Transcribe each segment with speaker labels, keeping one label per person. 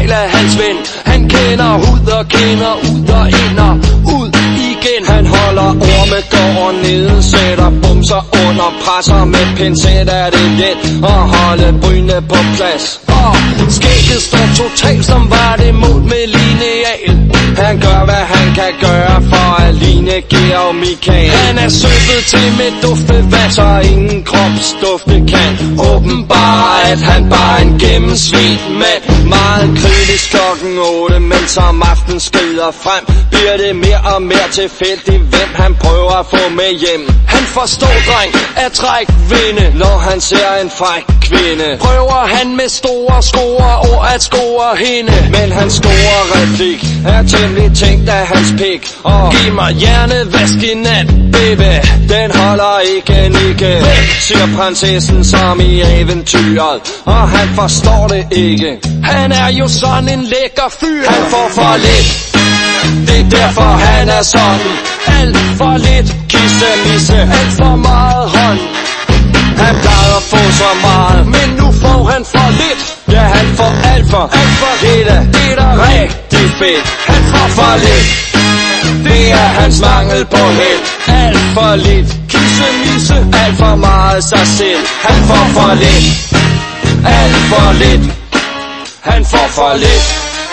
Speaker 1: del af hans ven. Han kender hud og kender ud og ind og ud igen. Han holder orme, går ned, sætter bumser under, presser med pincet er det let at holde brynene på plads. Og skægget står totalt som var det mål med lineal. Han gør hvad han kan gøre for at ligne Georg Michael. Han er søbet til med duftevand, så ingen kropsdufte kan åbenbare at han bare er en gennemsvigt mand. Meget kritisk klokken 8, men som aften skrider frem, bliver det mere og mere tilfældigt hvem han prøver at få med hjem. Han forstår dreng at trække vinde, når han ser en fræk kvinde. Prøver han med store score og at score hende, men hans store replik er temmelig tænkt af hans pik. Og giv mig hjernevask i nat, baby, den holder ikke nikke væk, siger prinsessen som i eventyret, og han forstår det ikke. Han er jo sådan en lækker fyr, han får for lidt, det er derfor han er sådan. Alt for lidt kissemisse, alt for meget hånd. Han plejede at få så meget, men nu får han for lidt. Ja, han får alt for lidt. Det er da rigtig fedt. Han får for lidt, det er hans mangel på held. Alt for lidt kissemisse, alt for meget sig selv. Han får for lidt, alt for lidt. Han får for lidt.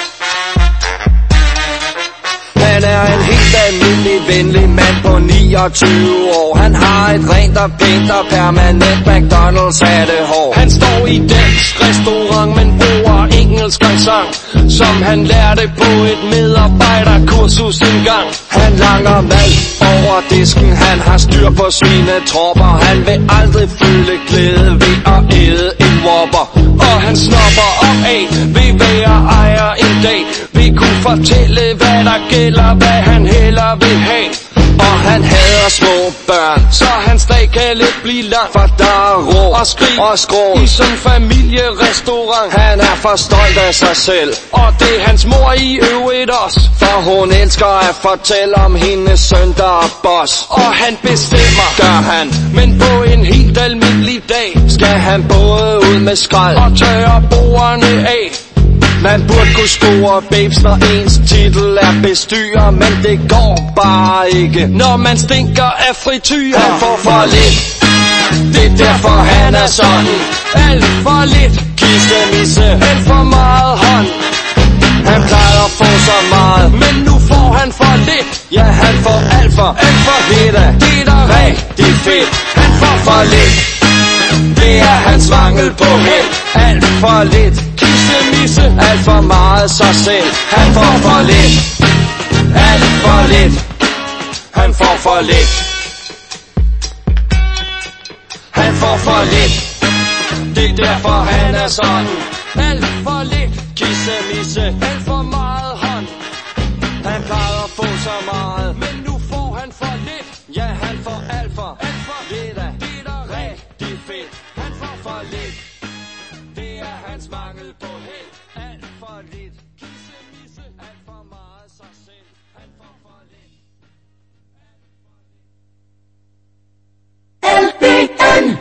Speaker 1: Han er en helt almindelig venlig mand på 29 år. Han har et rent og pænt og permanent McDonald's hattehår. Han står i dansk restaurant, men bruger engelsk accent, som han lærte på et medarbejderkursus engang. Han langer mad over disken, han har styr på sine tropper. Han vil aldrig føle glæde ved at æde en Whopper. Og han snopper op af ved være ejer en dag, vil kunne fortælle hvad der gælder, hvad han hellere vil have. Og han hader små børn, så hans dag kan let blive lang, for der er råb og skrig og skrå i sådan en familierestaurant. Han er for stolt af sig selv, og det er hans mor i øvrigt også, for hun elsker at fortælle om hendes søn der er boss. Og han bestemmer, gør han, men på en helt almindelig dag skal han både ud med skrald og tørre bordene af. Man burde kunne score babes, når ens titel er bestyrer, men det går bare ikke, når man stinker af frityr. Han får for lidt, det er derfor han er sådan. Alt for lidt kissemisse, alt for meget hånd. Han plejer at få så meget, men nu får han for lidt. Ja, han får alt for lidt. Det er da rigtig fedt. Han får for lidt, det er hans mangel på held. Alt for lidt kissemisse, alt for meget sig selv. Han får for lidt, alt for lidt. Han får for lidt, han får for lidt. Det er derfor han er sådan. Alt for lidt kissemisse, alt for meget hånd. Han plejede at få så meget, men nu får han for lidt. Ja, han får alt for lidt. Det er da rigtig fedt. Han får for lidt, det er hans mangel på held. Alt for lidt kissemisse, alt for meget sig selv. Han får for lidt.
Speaker 2: LPN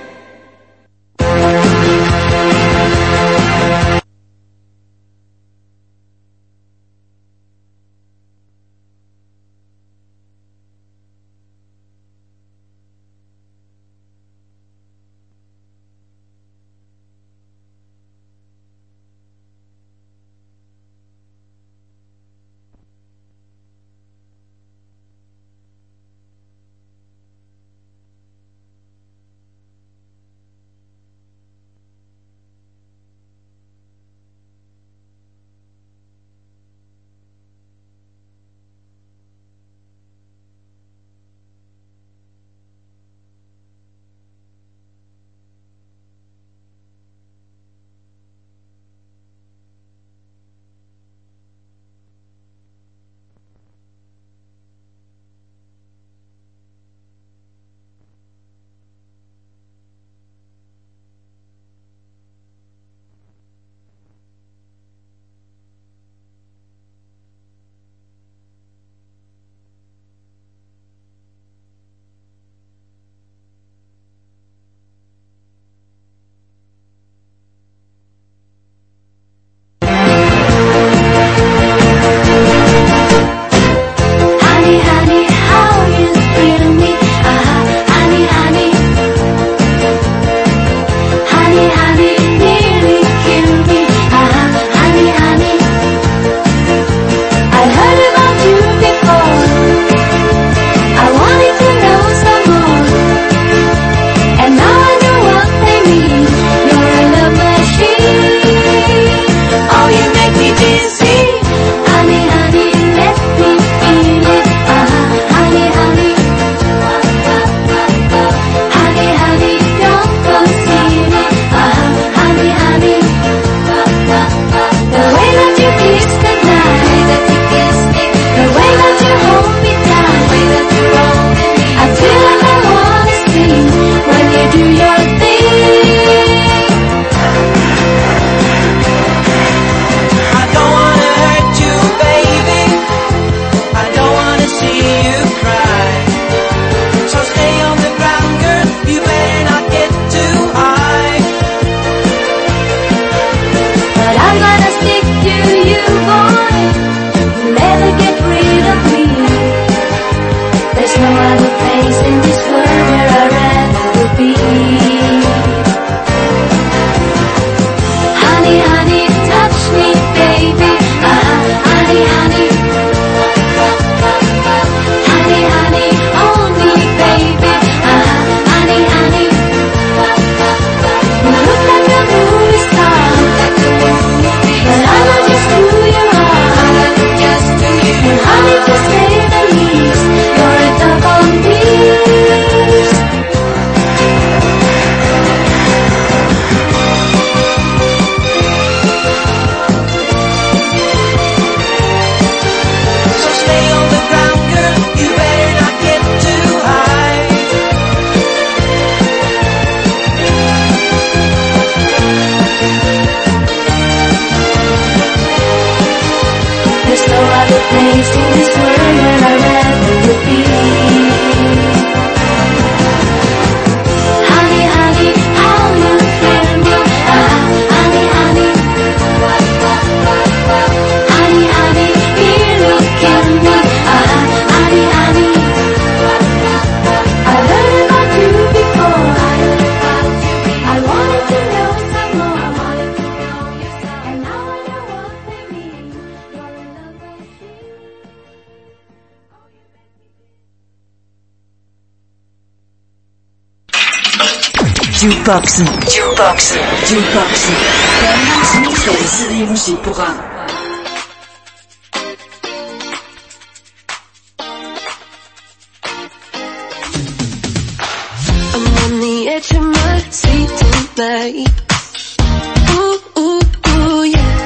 Speaker 2: place in this world where I'd rather would be. Honey, honey, how you feel? Honey, honey, honey, honey, here look at me. Honey, honey, I learned about you before. I wanted to know some more. And now I know what they mean. You're in love with me.
Speaker 3: Jukeboxen. Danmarks mest alsidige musikprogram.
Speaker 4: I'm on the edge of my seat tonight. Ooh, ooh, ooh, yeah.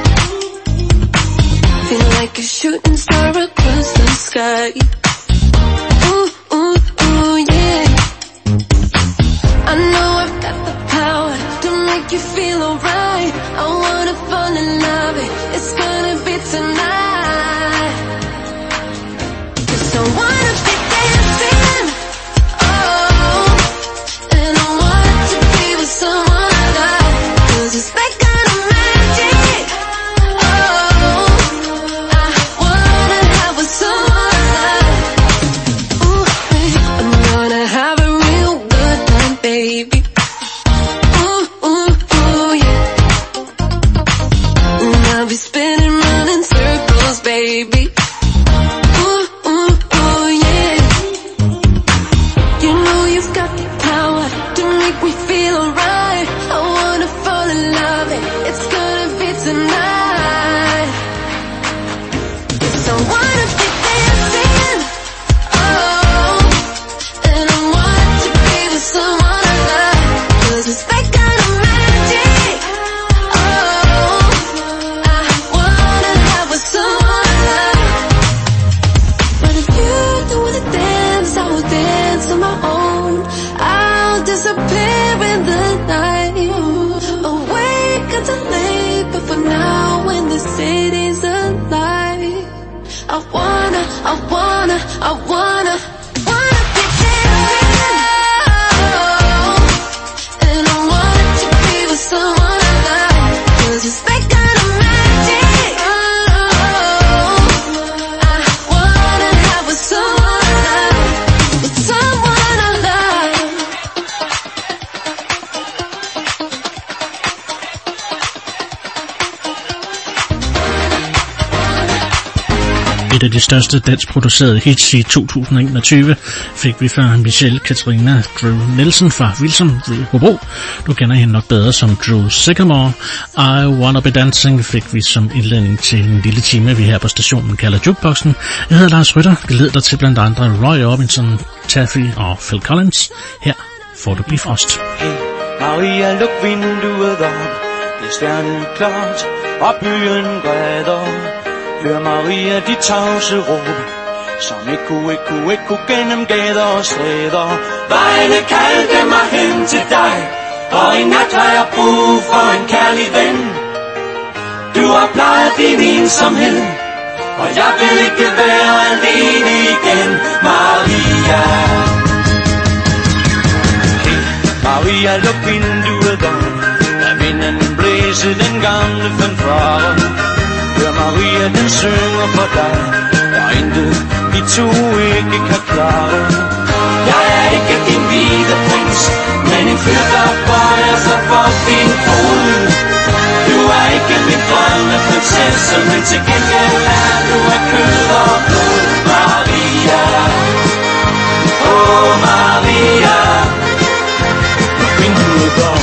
Speaker 4: Feel like a shooting star across the sky. Ooh, ooh, ooh, yeah. I know I've got the power to make you feel alright. I wanna fall in love, it's gonna be tonight. 'Cause I wanna be dancing, oh, and I want to be with someone I like. 'Cause it's that kind of magic, oh, I wanna have with someone I like. Ooh, babe, I'm gonna have a real good time, baby. Ooh, ooh, ooh, yeah. And I'll be spinning round in circles, baby. Ooh, ooh, ooh, yeah. You know you've got the power to make me feel alright. I wanna fall in love, it's gonna be tonight. 'Cause I wanna be dancing, oh, and I want to be with someone I like. 'Cause it's that kind of magic, oh, I wanna have with someone I like. But if you don't wanna dance, I will dance on my own. I'll disappear in the night, awake until late. But for now, when the city's alive, I wanna be dancing, oh, and I want to be with someone I like. 'Cause it's that kind of magic, oh, I wanna have with someone I like, with someone I like.
Speaker 5: Et af de største danskproducerede hits i 2021 fik vi fra Michelle Katarina Drew Nielsen fra Vilsom Hobro. Du kender hende nok bedre som Drew Sycamore. I Wanna Be Dancing fik vi som indledning til en lille time, vi her på stationen kalder Jukeboxen. Jeg hedder Lars Rytter, glæder dig til blandt andre Roy Orbison, Taffy og Phil Collins. Her får du Bifrost.
Speaker 6: Hey, Maria, luk vinduet op. Det er stjerneklart, og byen græder. Hør Maria, de tavse råb, som ekko gennem gader og stræder. Vejene kaldte mig hen til dig, og i nat har jeg brug for en kærlig ven. Du har plejet din ensomhed, og jeg vil ikke være alene igen, Maria. Hey, Maria, luk vinduet op, lad vinden blæse den gamle fanfare. Hør Maria, den synger for dig, der er intet, vi to ikke kan klare. Jeg er ikke din hvide prins, men en fyr, der bøjer sig for din fod. Du er ikke min drømmeprinsesse, men til gengæld er du af kød og blod. Maria, oh Maria, luk vinduet op.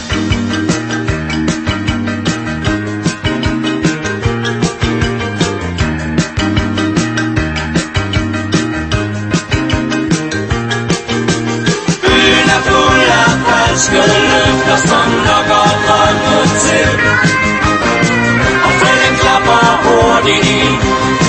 Speaker 6: Falskede løfter, som lokker drømme til, og fælden klapper hurtigt i.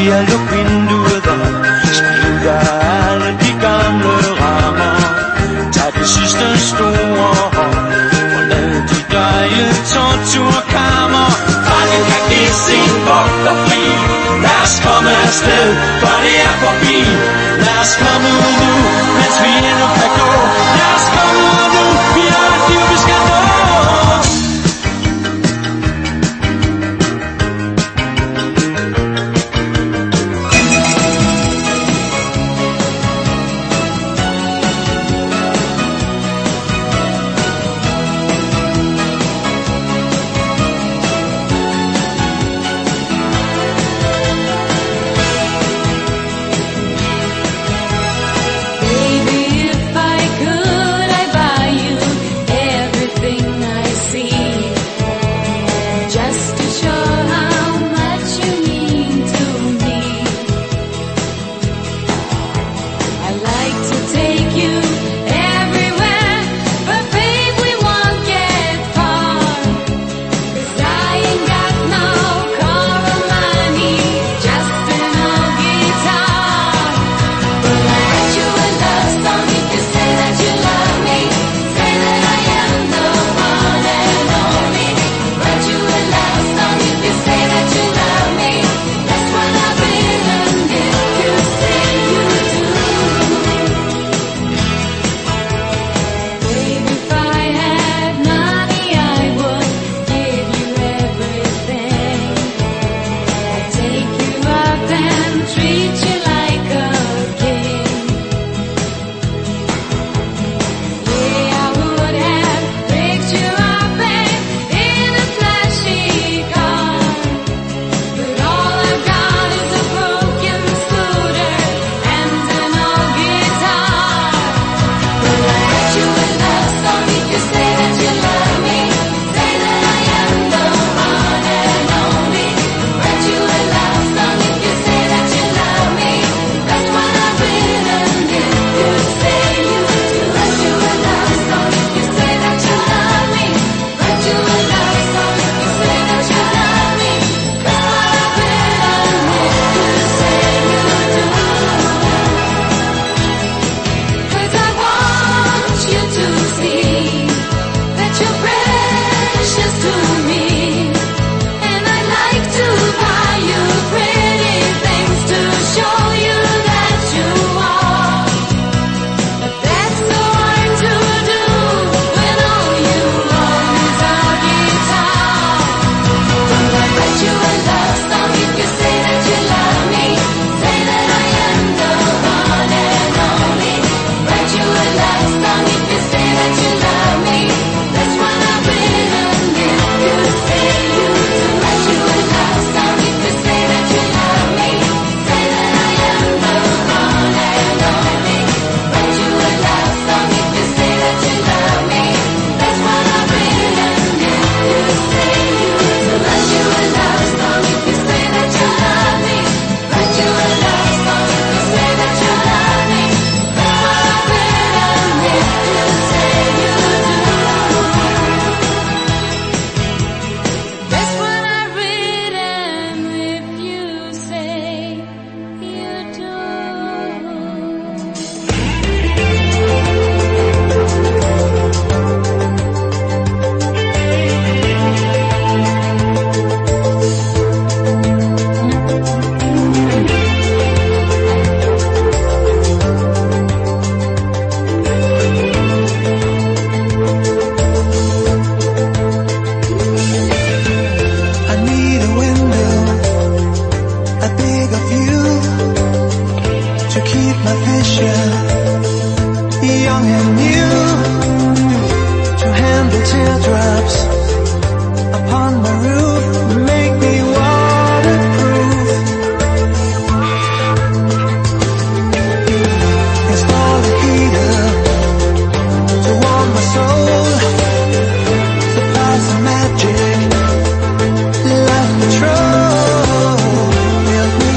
Speaker 6: Maria, luk vinduet op. Smid ud af alle de gamle rammer. Tag det sidste store hop. Forlad de døje torturkammer. Fangen kan give sin vogter fri. Lad os komme afsted, for det er forbi. Lad os komme ud nu, mens vi endnu kan gå. Lad os komme ud nu, vi har et liv, vi skal nå.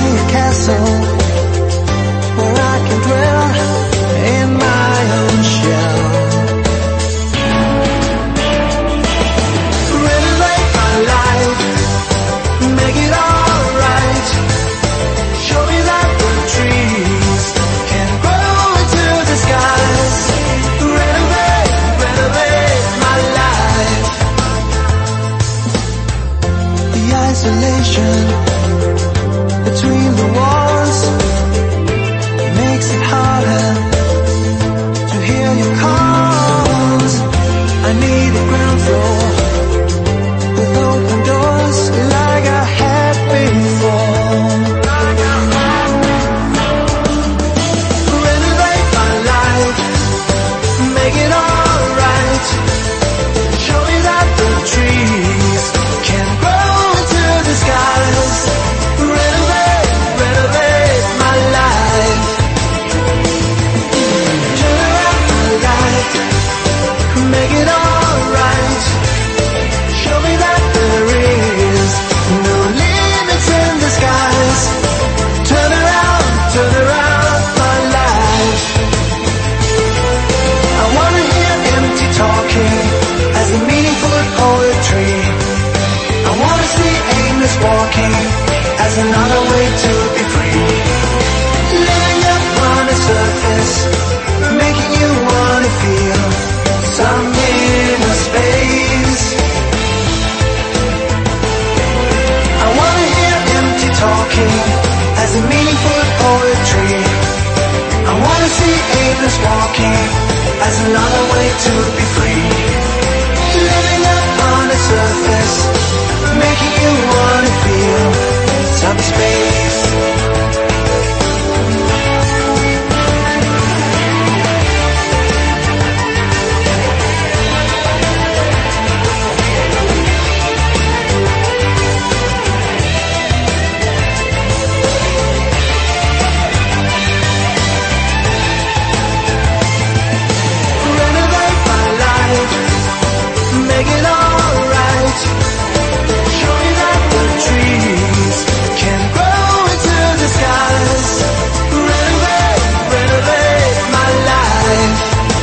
Speaker 7: Where I can dwell in my own shadow.
Speaker 6: another way to be free. Living up on the surface, making you wanna feel some inner space. I wanna hear empty talking as a meaningful poetry. I wanna see aimless walking as another way to be free. Living up on the surface, making you wanna feel some space. Renovate my life, make it alright. Show me that the trees can grow into the skies. Renovate, renovate my life.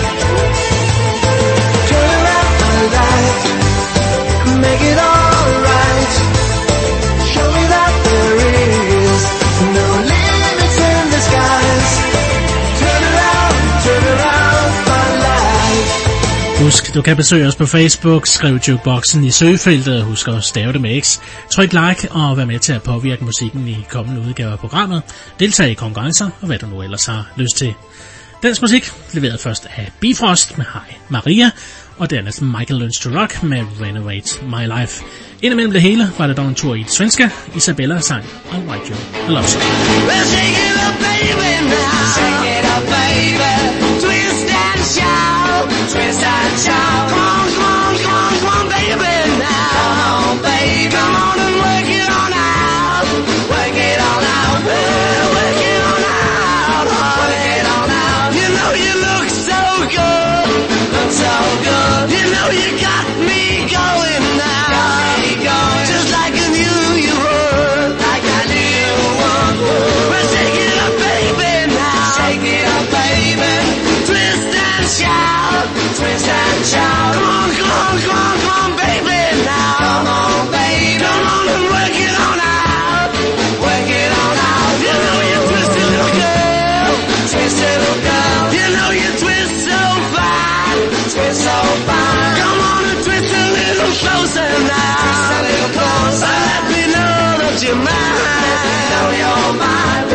Speaker 6: Turn around my life, make it alright. Show me that there is no limits in the skies. Turn around my life.
Speaker 5: Husk, du kan besøge os på Facebook, skriv Jukeboxen i søgefeltet, og husk at stave det med X. Tryk like og vær med til at påvirke musikken i kommende udgaver af programmet. Deltag i konkurrencer og hvad du nu ellers har lyst til. Dansk musik leveret først af Bifrost med Hej Maria, og dernæst Michael Learns to Rock med Renovate My Life. Indimellem det hele var der dog en tur i det svenske. Isabella sang I'll Write You a Love Song.
Speaker 1: Well, shake it up, baby, now. Shake it up, baby. Twist and shout. Twist and shout. Come on, come on, come on, come on, baby, now. Come on, baby. Come on and work it on out. Work it on out. Well, work it on out. Work it on out. You know you look so good. Look so good. You know you got me going now. Got me going. Just like I knew you would. Like I knew you would. Well, shake it up, baby, now. Shake it up, baby. Twist and shout. Twist and shout. Come on, come on, come on, come on, baby, now. Come on, baby. Come on and work it on out. Work it on out. You know you twisted little girl. Twisted little girl. You know you twist so fine. Twist so fine. Come on and twist a little closer now. Twist a little closer. Let me know that you're mine. Let me know you're mine.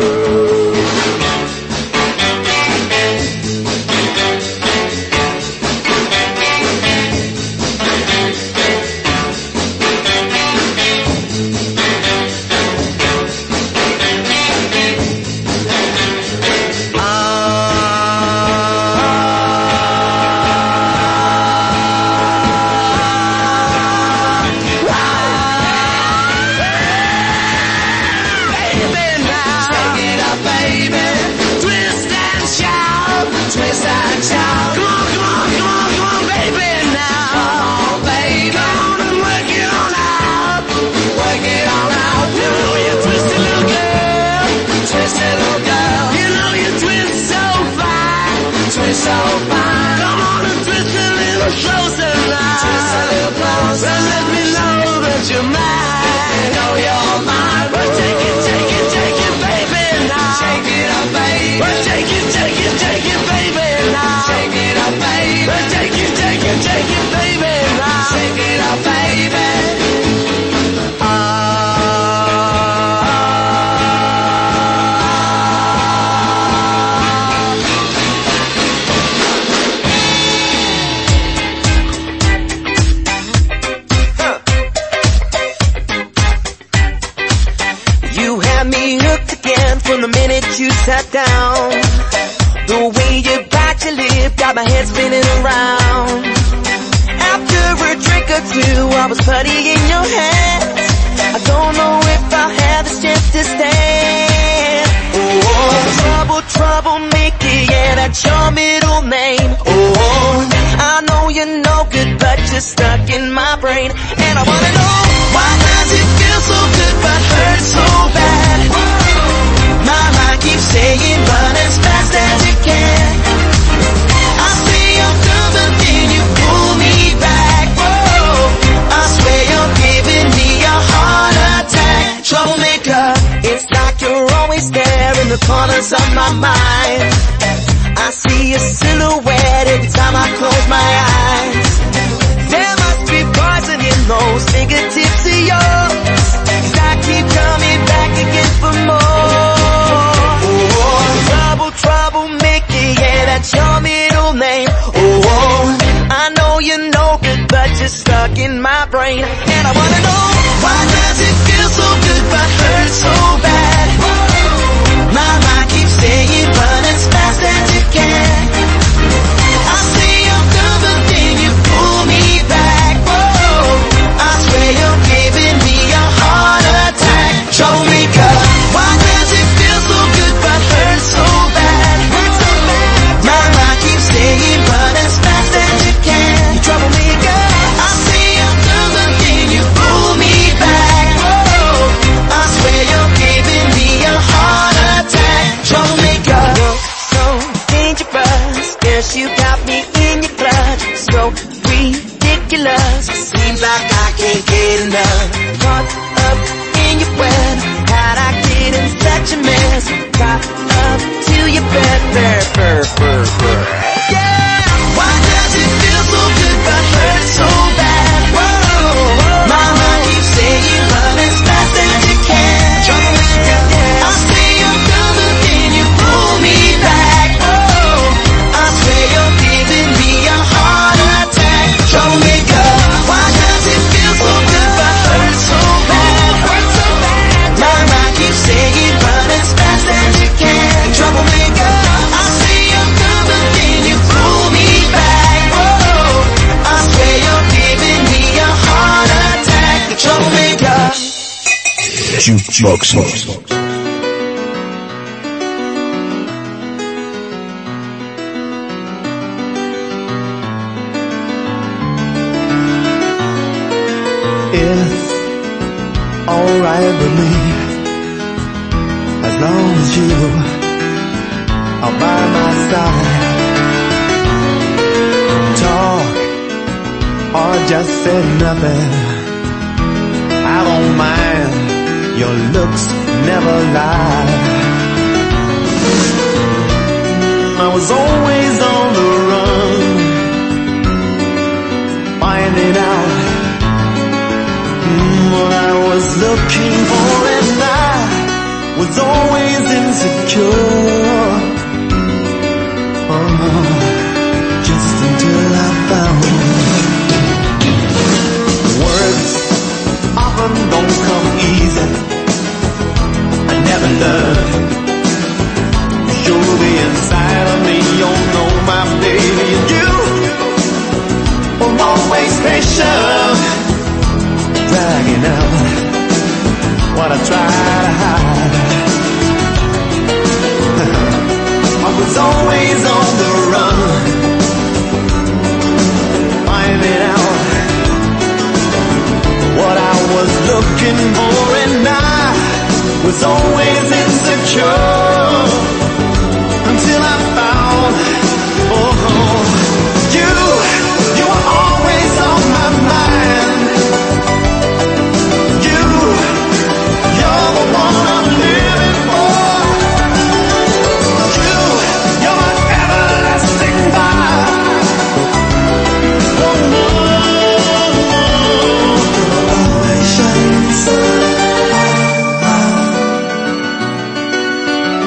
Speaker 1: So fine. Come on and twist a little closer now. Twist a little closer. Well, let me know that you're mine. Know you're mine. Well, take it, baby, now. Shake it up, baby. Well, take it, baby, now. Shake it up, baby. Well, take it, baby, now. Shake it up, baby.
Speaker 6: From the minute you sat down, the way you bite your lip got my head spinning around. After a drink or two, I was putty in your hands. I don't know if I'll have the strength to stand. Oh, trouble, troublemaker, yeah, that's your middle name. Oh, I know you're no good, but you're stuck in my brain. And I wanna know, why does it feel so good but hurt so bad? My mind keeps saying run as fast as you can. I say I'm done, but then you pull me back. Whoa, I swear you're giving me a heart attack. Troublemaker.
Speaker 7: It's like you're always there in the corners of my mind. I see your silhouette every time I close my eyes. There must be poison in those fingertips of yours, 'cause I keep coming back again for more. Oh, troublemaker, yeah, that's your middle name. Oh, I know you're no good, but you're stuck in my brain. And I wanna know, why does it feel so good but hurt so bad? My mind keeps saying run as fast as you can. I say I'm done, but then you pull me back. Oh, I swear you're giving me a heart attack. Troublemaker, why does it feel so good but hurt so bad? My mind keeps saying run as fast as you can. Troublemaker, I say I'm done, but then you pull me back. Oh, I swear you're giving me a heart attack. Troublemaker, you're so dangerous. Yes, you got me in your clutch. So ridiculous. Seems like I can't get enough. Caught up in your web. How'd I get in such a mess? Caught up to your bed. Yeah, why does it feel so good but hurt so bad? Whoa, my mind keeps saying run as fast as you can. I say I'm done, but then you pull me back. Oh, I swear you're giving me a heart attack. Troublemaker, why does it feel so good but hurt so bad? My mind keeps saying run as fast as you can. Troublemaker, I say I'm done, but then you pull me back. Oh, I swear you're giving me a heart attack. Troublemaker.
Speaker 8: Jukebox.
Speaker 7: It's alright with me, as long as you are by my side. Talk or just say nothing, I don't mind, your looks never lie. I was always on the run, finding out what I was looking for, and I was always insecure. Oh, just until I found words often don't come easy. I never learned. You'll be inside of me, you'll know my baby. And you were always patient, dragging out what I tried to hide. I was always on the run, finding out what I was looking for, and I was always insecure until I found, oh, you were always on my mind. You're the one I'm living for. You're my everlasting vibe. Oh no, shining sun.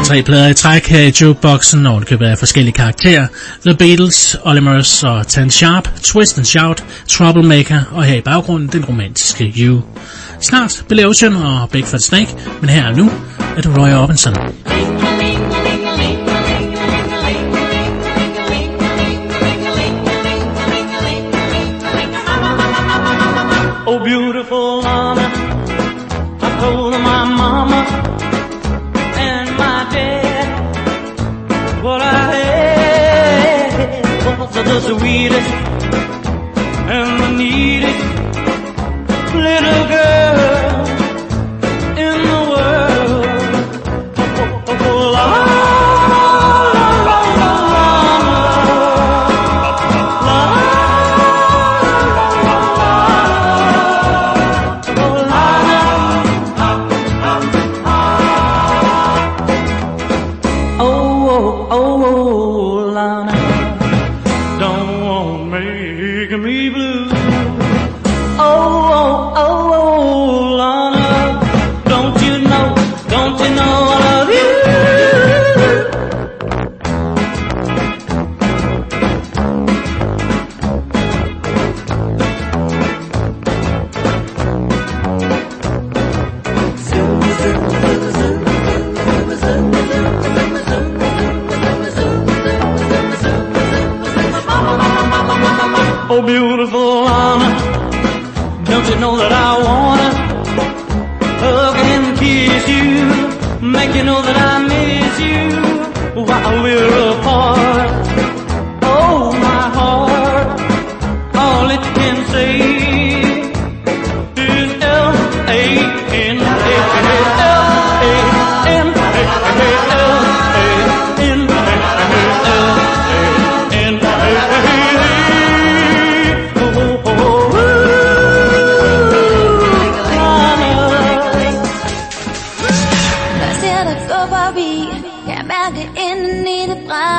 Speaker 5: 3 plader i træk her i jukeboxen, og det køber af forskellige karakterer. The Beatles, Olimers og Tan Sharp, Twist and Shout, Troublemaker, og her i baggrunden den romantiske You. Snart Billy Ocean og Big Fat Snake, men her og nu er det Roy Orbison.
Speaker 6: Oh, beautiful Lana, I told my mama and my dad what I had was the sweetest and the neatest little girl in the world. Oh, Lana. Oh, beautiful Lana, don't you know that I wanna hug and kiss you, make you know that I miss you while we're apart. Oh, my heart, all it can say is L-A-N-A-L-A-N-A-L-A-N.
Speaker 2: Indeni det brænder.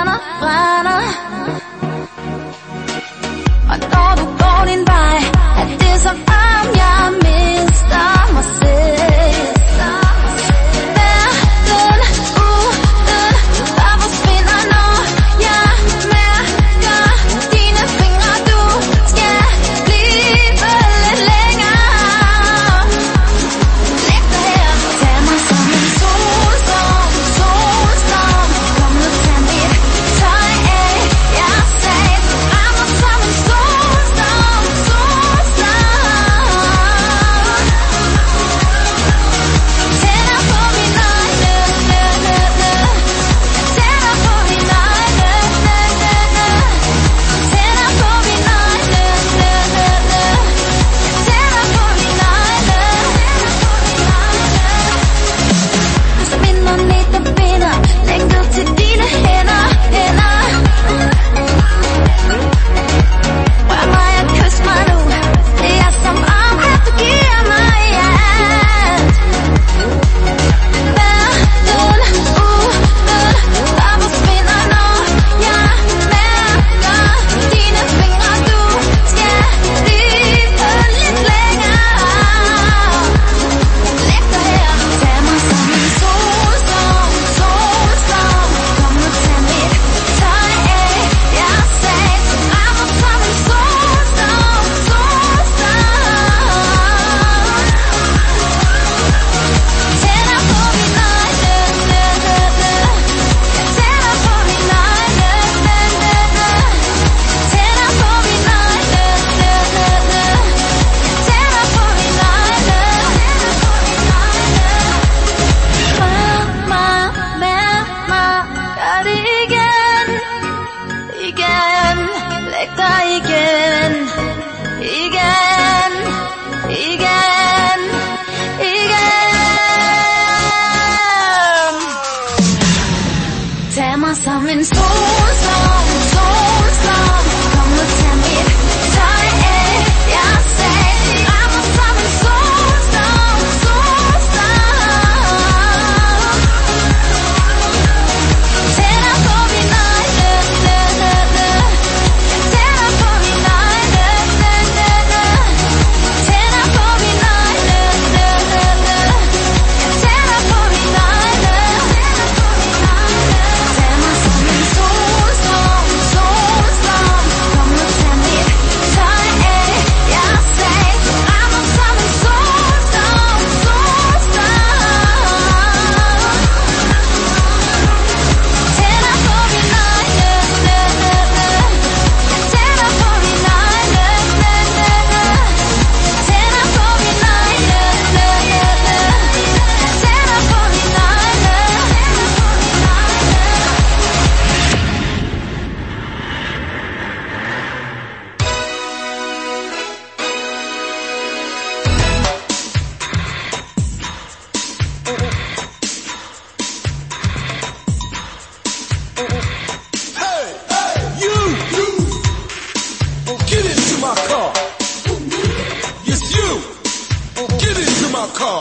Speaker 9: Get into my car.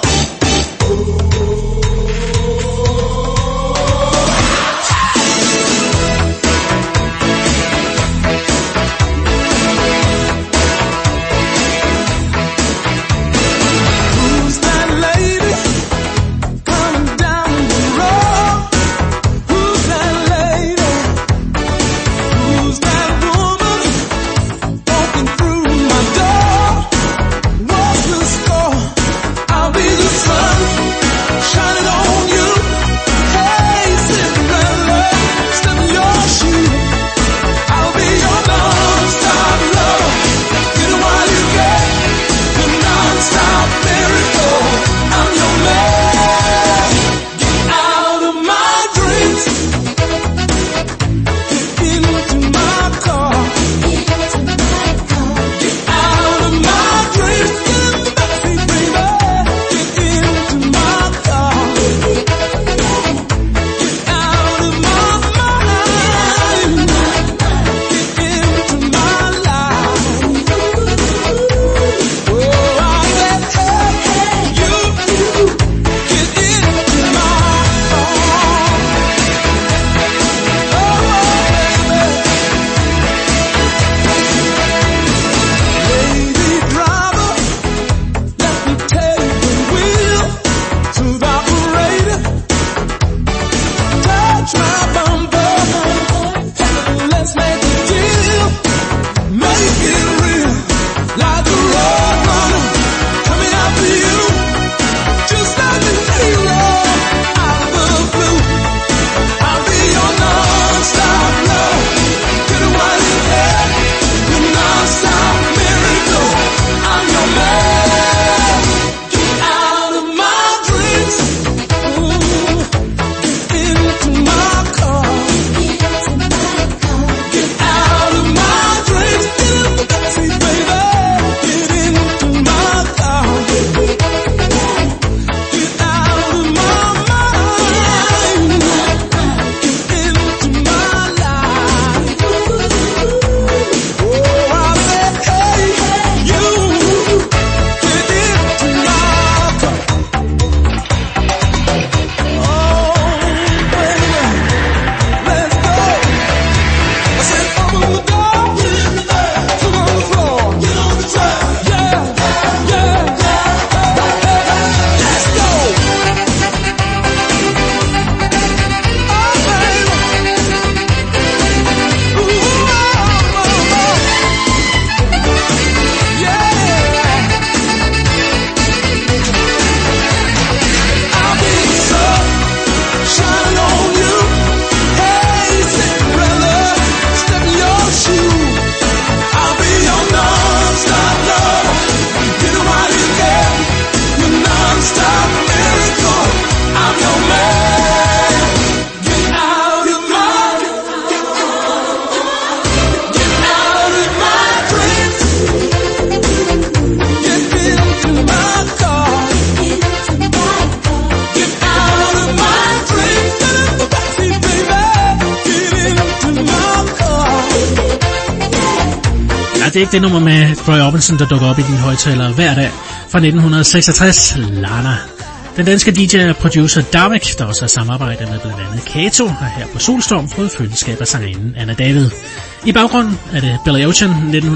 Speaker 5: Det er ikke det nummer med Roy Orbison, der dukker op i din højtaler hver dag fra 1966, Lana. Den danske DJ og producer Davik, der også har samarbejdet med blandt andet Kato, har her på Solstorm fået følgeskab af sangerinden Anna David. I baggrunden er det Billy Ocean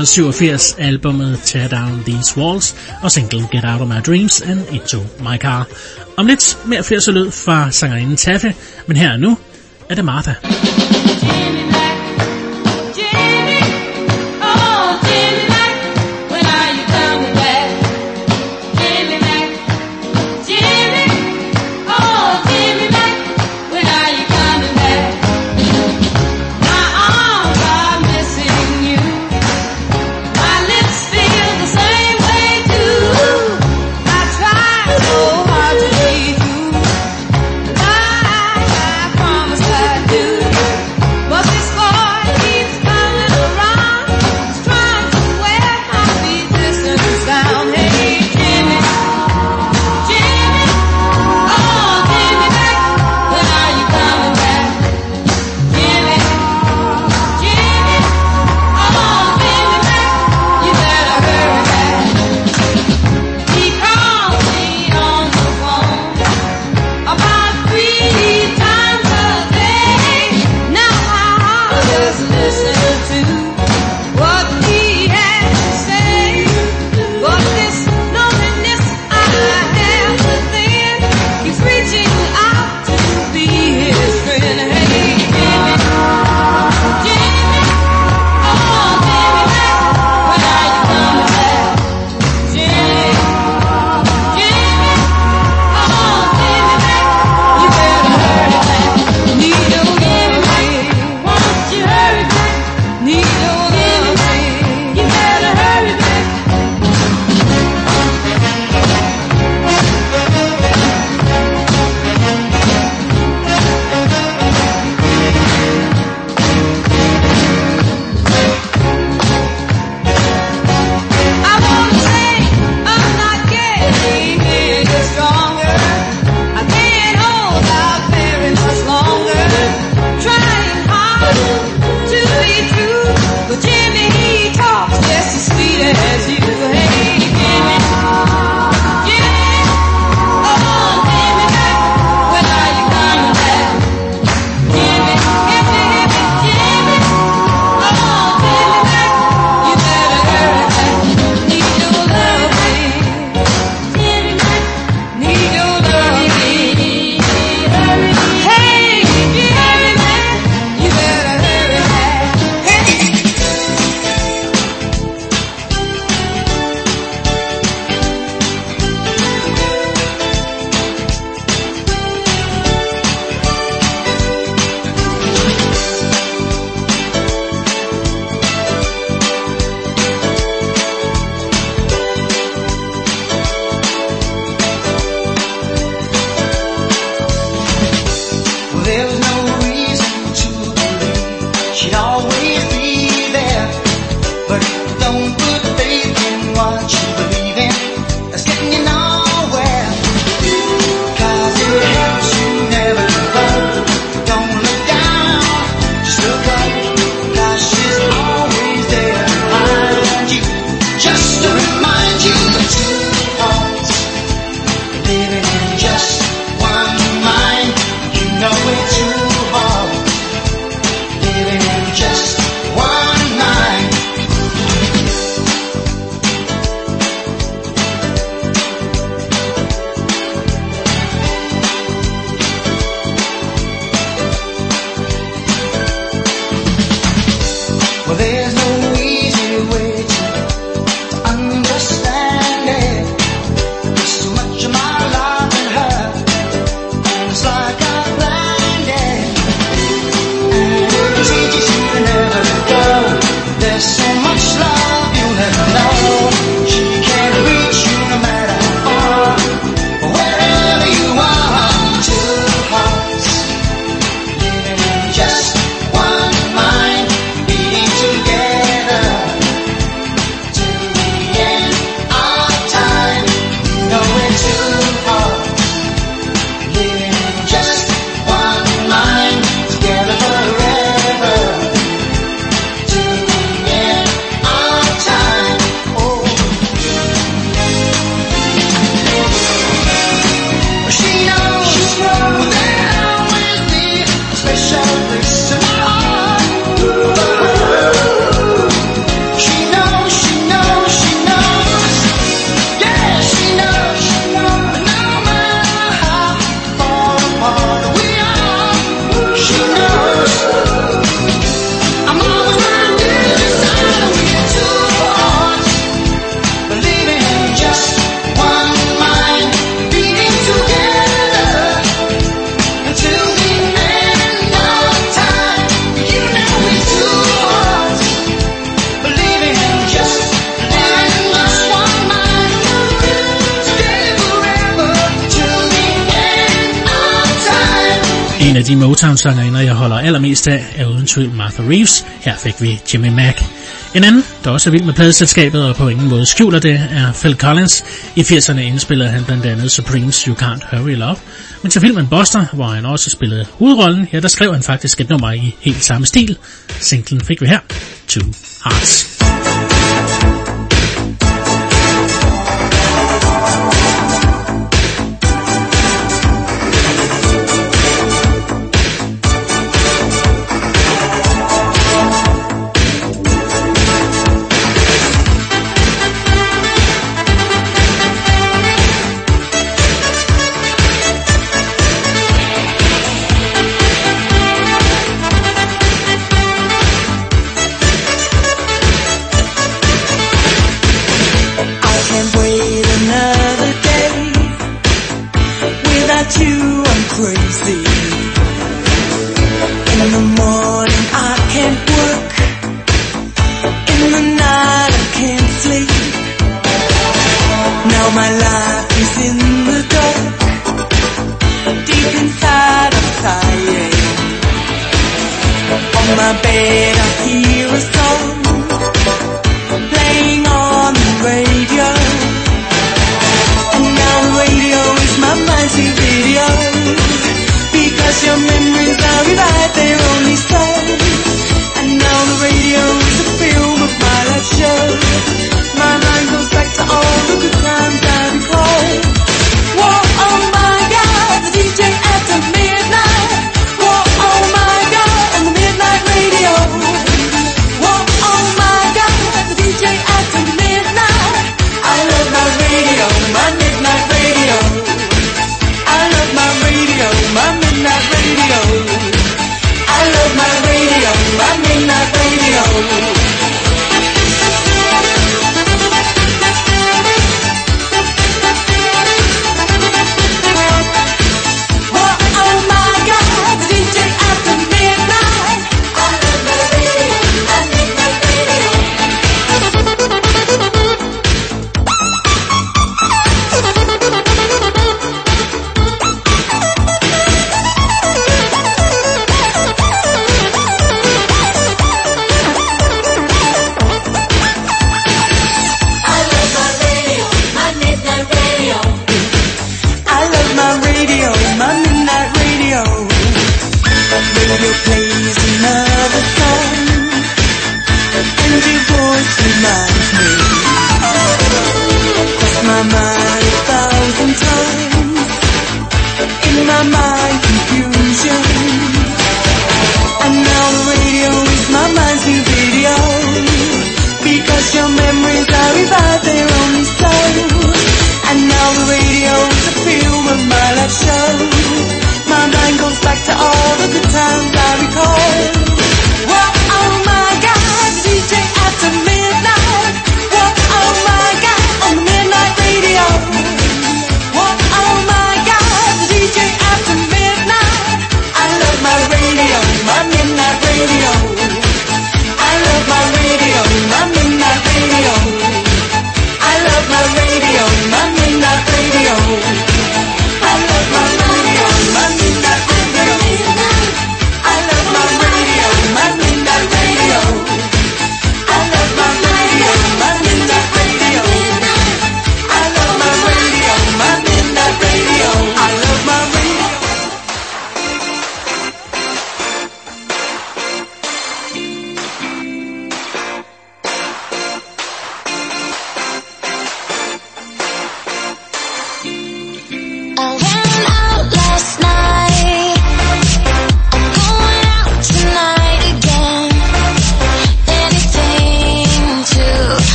Speaker 5: 1987 albumet Tear Down These Walls og singlen Get Out of My Dreams and Into My Car. Om lidt mere flere så lød fra sangerinden Taffy, men her og nu er det Martha.
Speaker 4: But
Speaker 5: En af de Motown-sangerinder, jeg holder allermest af, er uden tvivl Martha Reeves. Her fik vi Jimmy Mac. En anden, der også er vild med pladeselskabet og på ingen måde skjuler det, er Phil Collins. I 80'erne indspillede han blandt andet Supremes You Can't Hurry Love. Men til filmen Buster, hvor han også spillede hovedrollen, ja, der skrev han faktisk et nummer i helt samme stil. Singlen fik vi her, Two Hearts.
Speaker 9: Whoa, oh my God, and the midnight radio. Whoa,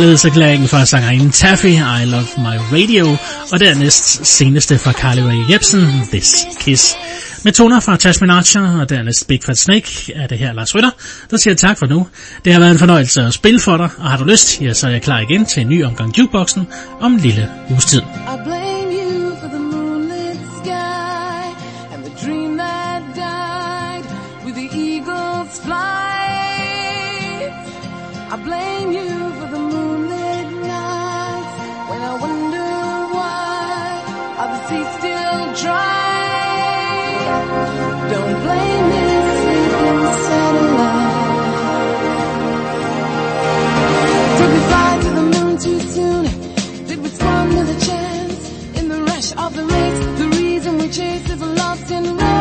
Speaker 5: kærlighedserklæringen fra sangerinden Taffy, I Love My Radio, og dernæst seneste fra Carly Rae Jepsen, This Kiss. Med toner fra Tasmin Archer og dernæst Big Fat Snake er det her Lars Rytter, der siger tak for nu. Det har været en fornøjelse at spille for dig, og har du lyst, ja, så er jeg klar igen til en ny omgang Jukeboxen om en lille uges tid.
Speaker 4: I blame you for the moonlit nights when I wonder why are the seas still dry. Don't blame this sleeping satellite. Did we fly to the moon too soon? Did we squander the chance in the rush of the race? The reason we chase is lost in rain.